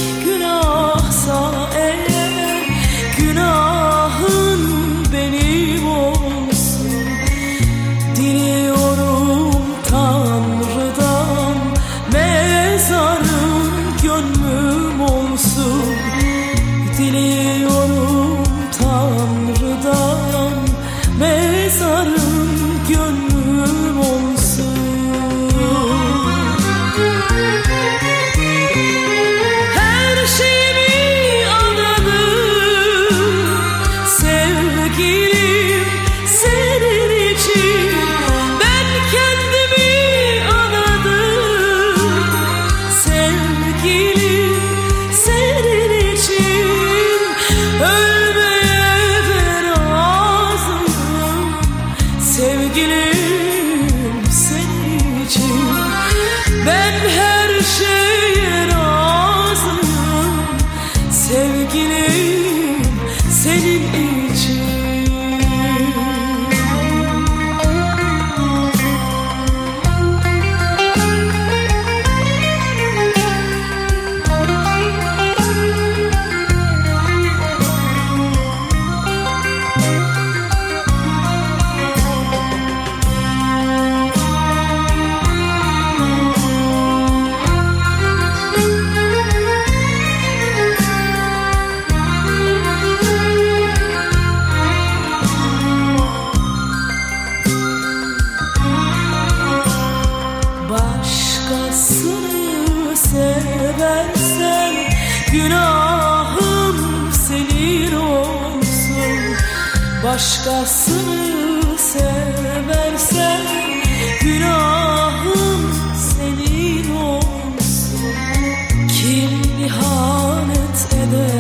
günahsa eğer, günahın benim olsun. Diliyorum Tanrı'dan, mezarım gönlüm olsun. Diliyorum Tanrı'dan, mezarım gönlüm olsun. Her şeyimi adadım sevgilim senin için. Ben kendimi adadım sevgilim senin için. Ölmeye de razıyım sevgilim senin için. Ben her şeye razıyım sevgilim senin için. Başkasını seversen günahım senin olsun. Başkasını seversen günahım senin olsun. Kim ihanet eder